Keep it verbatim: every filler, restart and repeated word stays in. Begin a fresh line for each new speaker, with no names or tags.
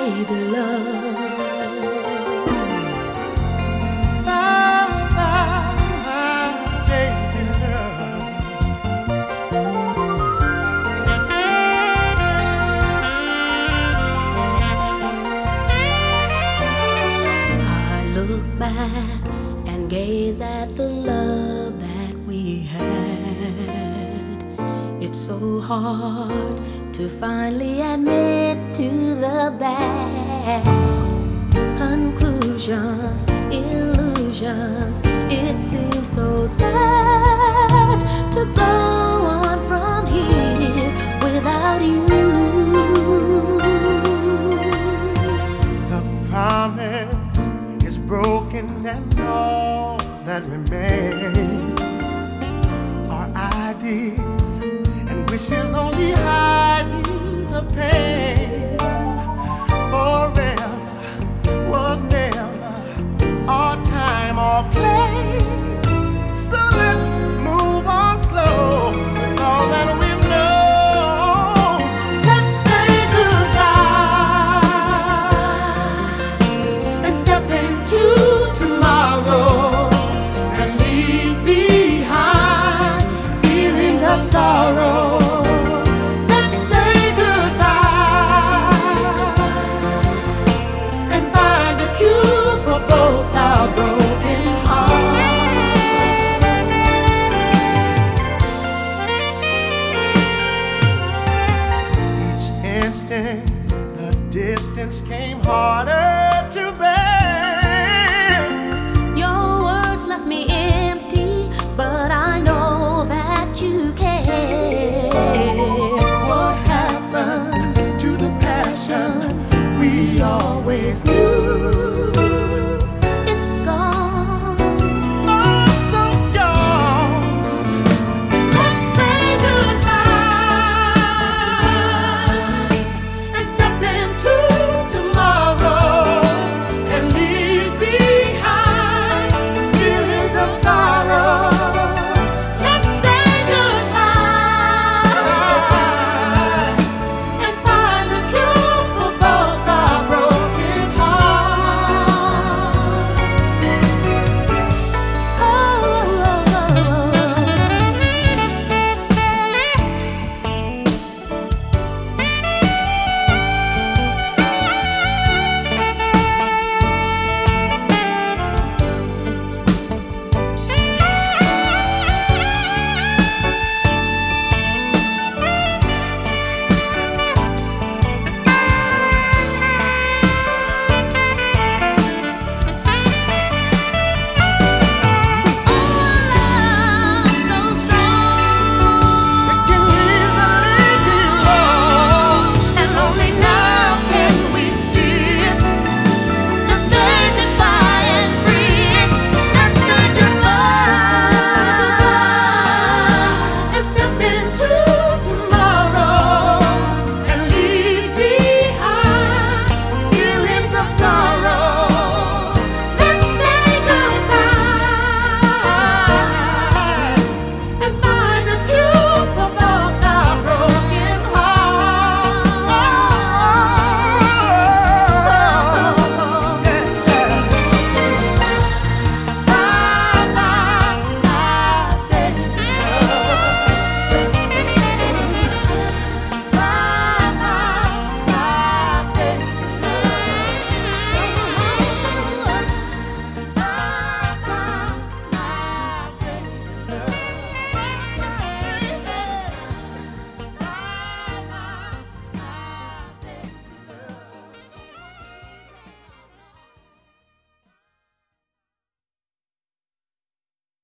baby love.
My, my, my baby love.
I look back and gaze at the love that we had. It's so hard to finally admit to the bad. Conclusions, illusions, it seems so sad to go on from here without you.
The promise is broken and all that remains are ideas and wishes only hiding the pain. Forever was never our time or place.